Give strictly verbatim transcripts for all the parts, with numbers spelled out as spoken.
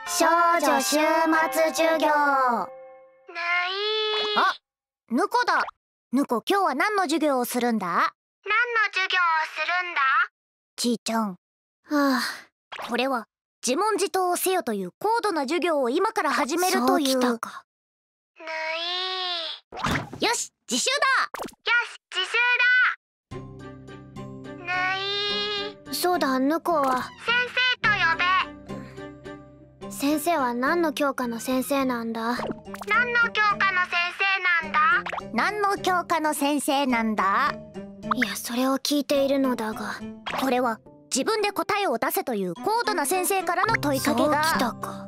少女週末授業。あ、ぬこだ。ぬこ、今日は何の授業をするんだ？何の授業をするんだ？ ちーちゃん。はあ、これは自問自答をせよという高度な授業を今から始めるという。そうきたか。 ぬい。 よし、自習だ。よし、自習だ。ぬい。 そうだ、ぬこは先生と呼べ。 先生は何の教科の先生なんだ？ 何の教科の先生なんだ？ 何の教科の先生なんだ？いや、それを聞いているのだが、これは自分で答えを出せという高度な先生からの問いかけが。そうきたか。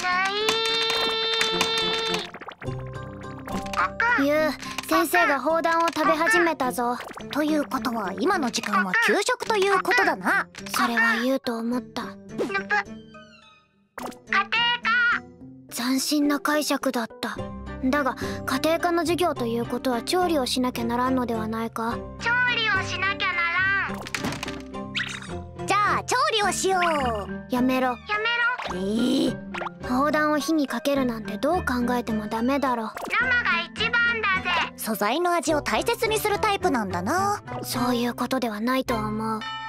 ゆう、先生が砲弾を食べ始めたぞ。ということは今の時間は給食ということだな。それは言うと思った。 ぬぷ。家庭科。 斬新な解釈だった。だが家庭科の授業ということは調理をしなきゃならんのではないか。 調理をしなきゃならん。じゃあ調理をしよう。やめろ。 やめろ。 ええー、砲弾を火にかけるなんてどう考えてもダメだろ。 生が一番だぜ。 素材の味を大切にするタイプなんだな。そういうことではないと思う。